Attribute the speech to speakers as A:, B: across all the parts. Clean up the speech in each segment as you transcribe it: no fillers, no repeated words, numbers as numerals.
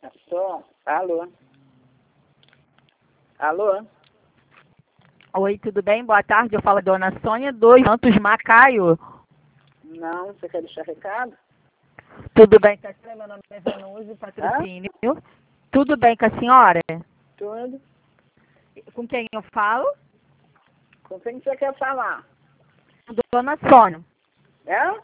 A: Só. Alô? Alô?
B: Oi, tudo bem? Boa tarde. Eu falo a dona Sônia dos Santos Macaio.
A: Não, você quer deixar recado?
B: Tudo bem com a senhora? Meu nome é Vanusa, patrocínio. Tudo bem com a senhora?
A: Tudo.
B: Com quem eu falo?
A: Com quem você quer falar?
B: Dona Sônia.
A: É?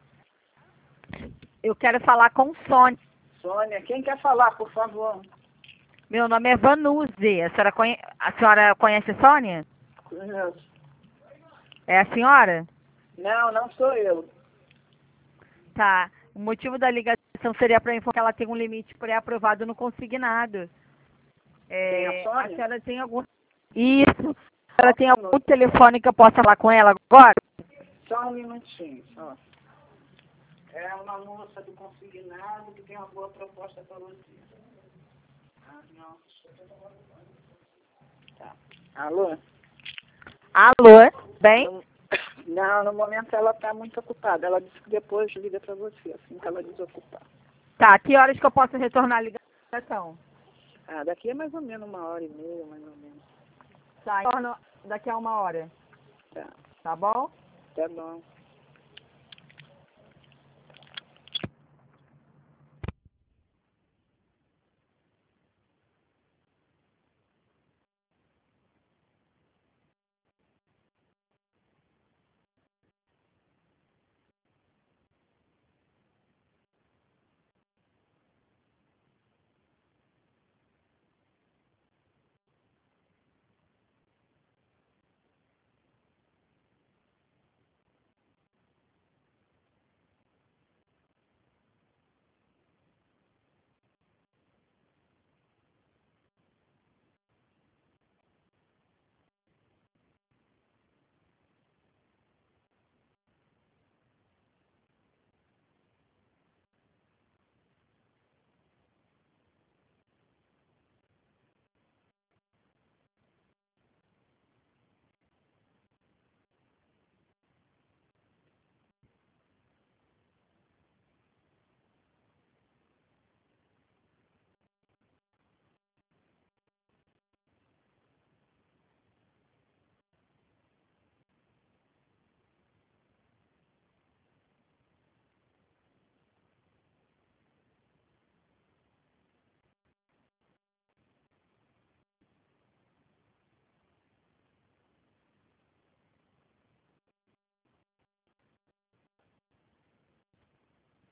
B: Eu quero falar com Sônia.
A: Sônia, quem quer falar, por favor?
B: Meu nome é Vanuze. A senhora conhece a Sônia?
A: Conheço.
B: É a senhora?
A: Não, não sou eu.
B: Tá. O motivo da ligação seria para informar que ela tem um limite pré-aprovado no consignado.
A: Quem é a Sônia?
B: A senhora tem algum... Isso. A senhora tem
A: Só um
B: algum
A: minuto.
B: telefone que eu possa falar com ela agora?
A: Só um minutinho, só. É uma moça do consignado que tem uma boa proposta para você. Ah, não. Tá. Alô?
B: Alô? Bem?
A: Não, no momento ela está muito ocupada. Ela disse que depois liga para você, assim que ela desocupar.
B: Tá. Que horas que eu posso retornar a ligação?
A: Ah, daqui é mais ou menos 1h30, mais ou menos.
B: Tá. Retorno daqui a 1 hora.
A: Tá,
B: Tá bom?
A: tá bom.